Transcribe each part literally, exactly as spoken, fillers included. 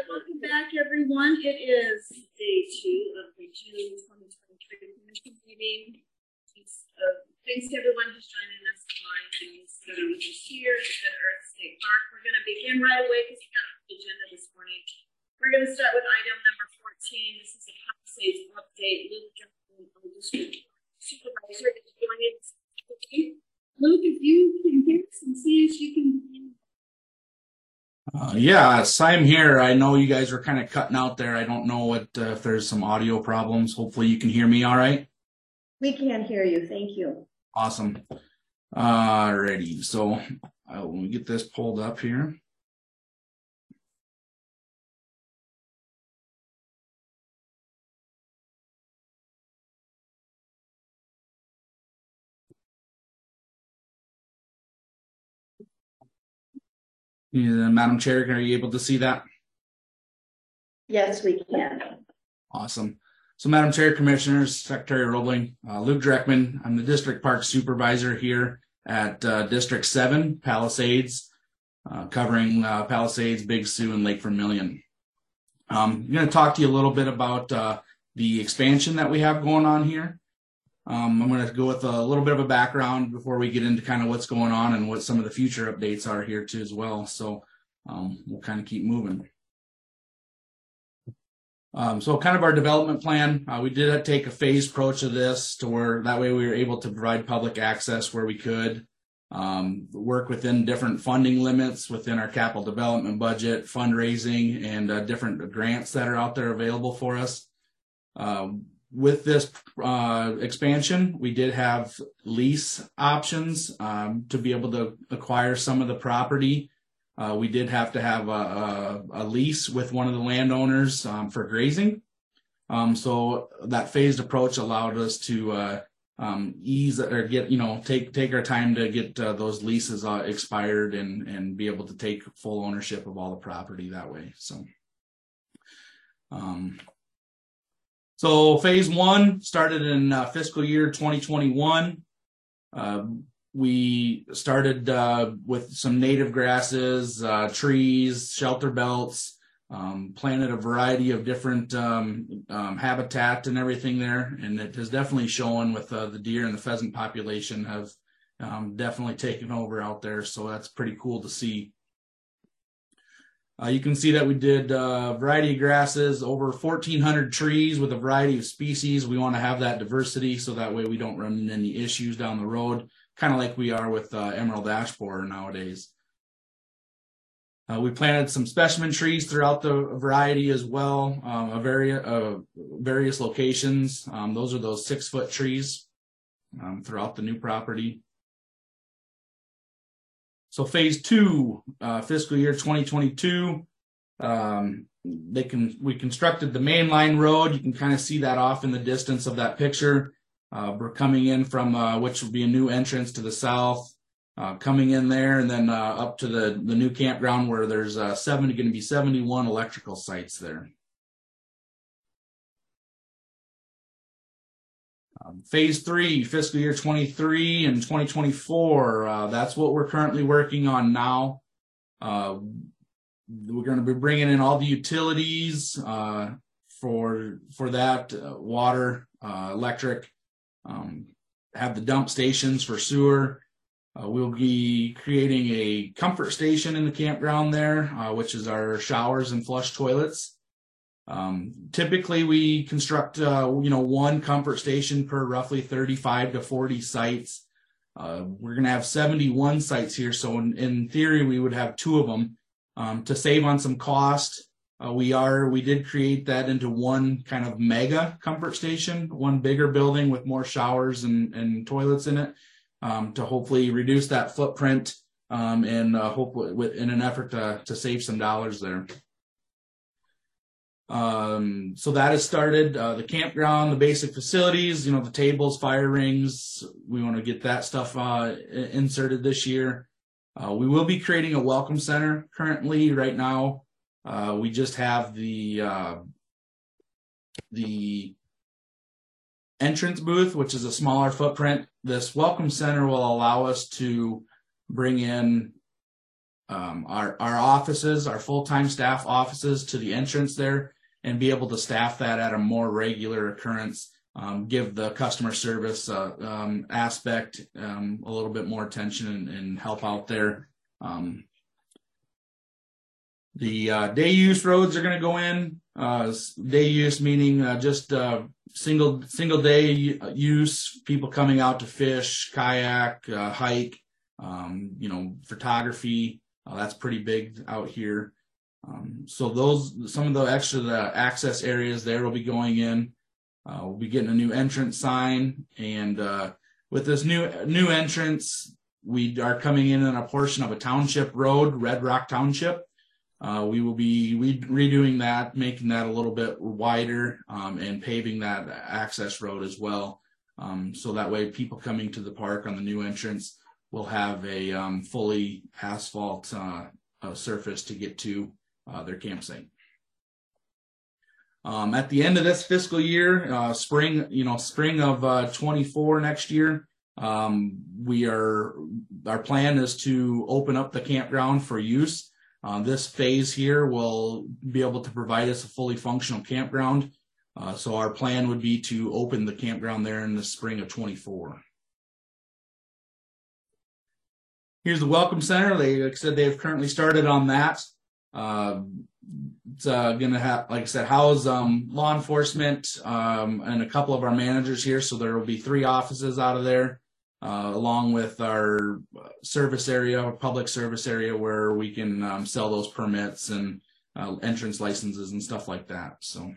Welcome back, everyone. It is day two of the June twenty twenty-three Commission meeting. Uh, thanks to everyone who's joining us online, things that are with us here at Earth State Park. We're going to begin right away because we got the agenda this morning. We're going to start with item number fourteen. This is a Palisades update. Luke Johnson, our district supervisor, is joining us. Luke, if you can hear us and see us, you can. Uh, yes, I'm here. I know you guys are kind of cutting out there. I don't know what uh, if there's some audio problems. Hopefully you can hear me all right. We can hear you. Thank you. Awesome. Alrighty. So I will get this pulled up here. Yeah, Madam Chair, are you able to see that? Yes, we can. Awesome. So, Madam Chair, Commissioners, Secretary Roebling, uh, Luke Dreckman, I'm the District Park Supervisor here at uh, District seven, Palisades, uh, covering uh, Palisades, Big Sioux, and Lake Vermilion. Um, I'm going to talk to you a little bit about uh, the expansion that we have going on here. Um, I'm going to go with a little bit of a background before we get into kind of what's going on and what some of the future updates are here too as well. So um, we'll kind of keep moving. Um, so kind of our development plan, uh, we did take a phased approach of this to where that way we were able to provide public access where we could, um, work within different funding limits within our capital development budget, fundraising, and uh, different grants that are out there available for us. Uh, with this uh, expansion, we did have lease options um, to be able to acquire some of the property. Uh, we did have to have a, a, a lease with one of the landowners um, for grazing. Um, so that phased approach allowed us to uh, um, ease or get, you know, take take our time to get uh, those leases uh, expired and, and be able to take full ownership of all the property that way. So, um, so phase one started in uh, fiscal year twenty twenty-one. Uh, We started uh, with some native grasses, uh, trees, shelter belts, um, planted a variety of different um, um, habitat and everything there. And it has definitely shown with uh, the deer and the pheasant population have um, definitely taken over out there. So that's pretty cool to see. Uh, you can see that we did a uh, variety of grasses, over fourteen hundred trees with a variety of species. We want to have that diversity so that way we don't run into any issues down the road, kind of like we are with uh, emerald ash borer nowadays. Uh, we planted some specimen trees throughout the variety as well, um, of vari- uh, various locations. Um, those are those six-foot trees um, throughout the new property. So phase two, uh, fiscal year twenty twenty-two, um, they can we constructed the main line road. You can kind of see that off in the distance of that picture. Uh, we're coming in from uh, which will be a new entrance to the south, uh, coming in there, and then uh, up to the the new campground where there's uh, seven going to be seventy-one electrical sites there. Um, phase three, fiscal year twenty-three and twenty twenty-four. Uh, that's what we're currently working on now. Uh, we're going to be bringing in all the utilities uh, for for that uh, water, uh, electric. Um, have the dump stations for sewer. Uh, we'll be creating a comfort station in the campground there, uh, which is our showers and flush toilets. Um, typically we construct, uh, you know, one comfort station per roughly thirty-five to forty sites. Uh, we're going to have seventy-one sites here. So in, in theory, we would have two of them, um, to save on some cost. Uh, we are, we did create that into one kind of mega comfort station, one bigger building with more showers and, and toilets in it, um, to hopefully reduce that footprint, um, and, uh, hopefully with, in an effort to, to save some dollars there. Um, so that has started, uh, the campground, the basic facilities, you know, the tables, fire rings. We want to get that stuff, uh, inserted this year. Uh, we will be creating a welcome center currently right now. Uh, we just have the, uh, the entrance booth, which is a smaller footprint. This welcome center will allow us to bring in um, our, our offices, our full-time staff offices to the entrance there and be able to staff that at a more regular occurrence, um, give the customer service uh, um, aspect um, a little bit more attention and, and help out there. Um, the uh, day use roads are going to go in. Uh, day use meaning uh, just uh, single single day use, people coming out to fish, kayak, uh, hike, um, you know, photography. Uh, that's pretty big out here. Um, so those, some of the extra the access areas there will be going in. Uh, we'll be getting a new entrance sign, and uh, with this new new entrance, we are coming in on a portion of a township road, Red Rock Township. Uh, we will be re- redoing that, making that a little bit wider, um, and paving that access road as well. Um, so that way people coming to the park on the new entrance will have a um, fully asphalt uh, uh, surface to get to uh, their campsite. Um, at the end of this fiscal year, uh, spring, you know, spring of uh, twenty-four next year, um, we are, our plan is to open up the campground for use. Uh, this phase here will be able to provide us a fully functional campground. Uh, so our plan would be to open the campground there in the spring of twenty-four. Here's the Welcome Center. They, like I said, they've currently started on that. Uh, it's uh, going to have, like I said, house um, law enforcement um, and a couple of our managers here. So there will be three offices out of there. Uh, along with our service area, our public service area, where we can um, sell those permits and uh, entrance licenses and stuff like that. So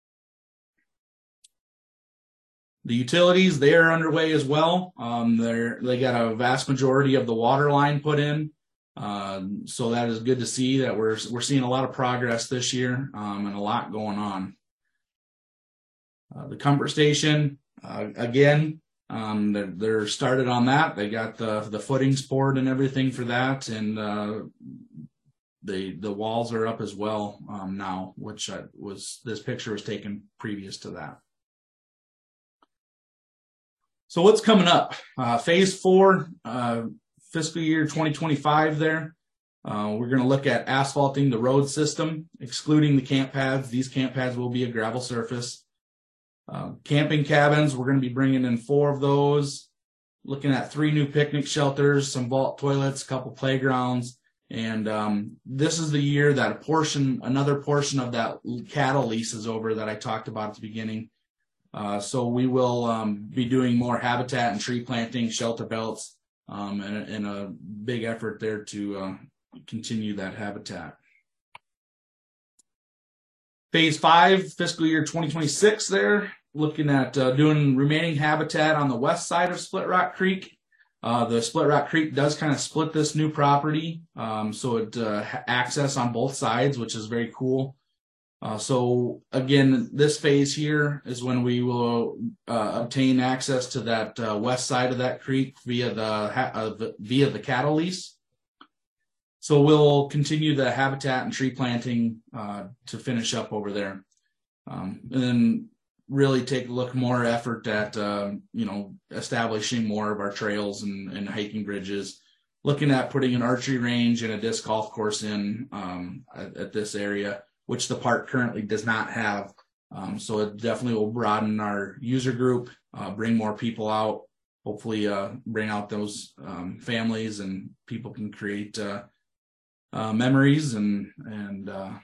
the utilities, they are underway as well. Um, they're, they got a vast majority of the water line put in. Uh, so that is good to see that we're, we're seeing a lot of progress this year um, and a lot going on. Uh, the comfort station, uh, again, Um, they're, they're started on that. They got the the footings poured and everything for that, and uh, the the walls are up as well um, now, which I was this picture was taken previous to that. So what's coming up? Uh, phase four, uh, fiscal year twenty twenty-five. There, uh, we're going to look at asphalting the road system, excluding the camp pads. These camp pads will be a gravel surface. Uh, camping cabins, we're going to be bringing in four of those, looking at three new picnic shelters, some vault toilets, a couple playgrounds, and um, this is the year that a portion, another portion of that cattle lease is over that I talked about at the beginning. Uh, so we will um, be doing more habitat and tree planting, shelter belts, um, and, and a big effort there to uh, continue that habitat. Phase five, fiscal year twenty twenty-six there, looking at uh, doing remaining habitat on the west side of Split Rock Creek. Uh, the Split Rock Creek does kind of split this new property, um, so it uh, access on both sides, which is very cool. Uh, so again, this phase here is when we will uh, obtain access to that uh, west side of that creek via the, uh, the via the cattle lease. So we'll continue the habitat and tree planting uh, to finish up over there. Um, and then really take a look more effort at, uh, you know, establishing more of our trails and, and hiking bridges, looking at putting an archery range and a disc golf course in um, at, at this area, which the park currently does not have. Um, so it definitely will broaden our user group, uh, bring more people out, hopefully uh, bring out those um, families, and people can create uh, Uh, memories and and uh,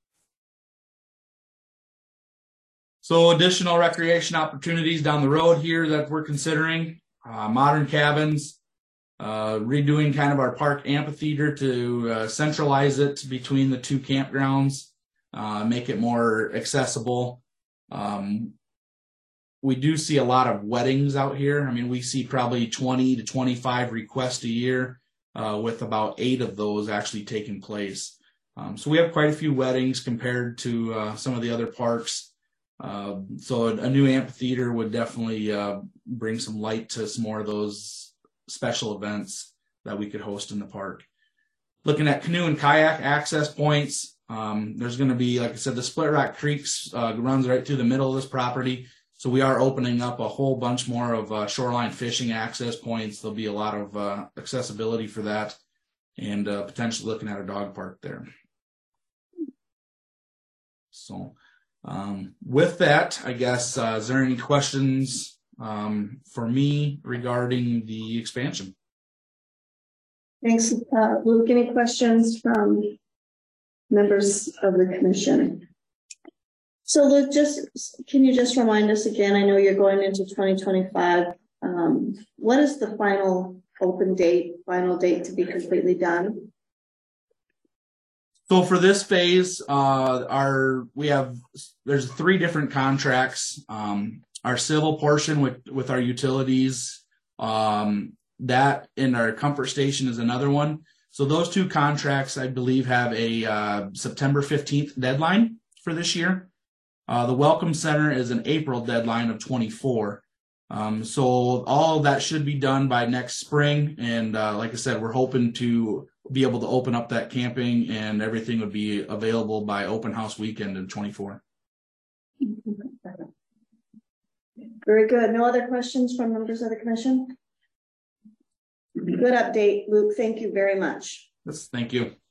so additional recreation opportunities down the road here that we're considering. Uh, modern cabins, uh, redoing kind of our park amphitheater to uh, centralize it between the two campgrounds, uh, make it more accessible. Um, we do see a lot of weddings out here. I mean, we see probably twenty to twenty-five requests a year. Uh, with about eight of those actually taking place. Um, so we have quite a few weddings compared to uh, some of the other parks. Uh, so a, a new amphitheater would definitely uh, bring some light to some more of those special events that we could host in the park. Looking at canoe and kayak access points, um, there's going to be, like I said, the Split Rock Creeks uh, runs right through the middle of this property. So we are opening up a whole bunch more of uh, shoreline fishing access points. There'll be a lot of uh, accessibility for that. and uh, potentially looking at a dog park there. So um, with that, I guess, uh, is there any questions um, for me regarding the expansion? Thanks, uh, Luke. Any questions from members of the commission? So Luke, just, can you just remind us again, I know you're going into twenty twenty-five. Um, what is the final open date, final date to be completely done? So for this phase, uh, our we have there's three different contracts. Um, our civil portion with with our utilities, um, that and our comfort station is another one. So those two contracts, I believe, have a uh, September fifteenth deadline for this year. Uh, the Welcome Center is an April deadline of twenty-four. Um, so all of that should be done by next spring. And uh, like I said, we're hoping to be able to open up that camping and everything would be available by open house weekend in twenty-four. Very good. No other questions from members of the commission? Good update, Luke. Thank you very much. Yes, thank you.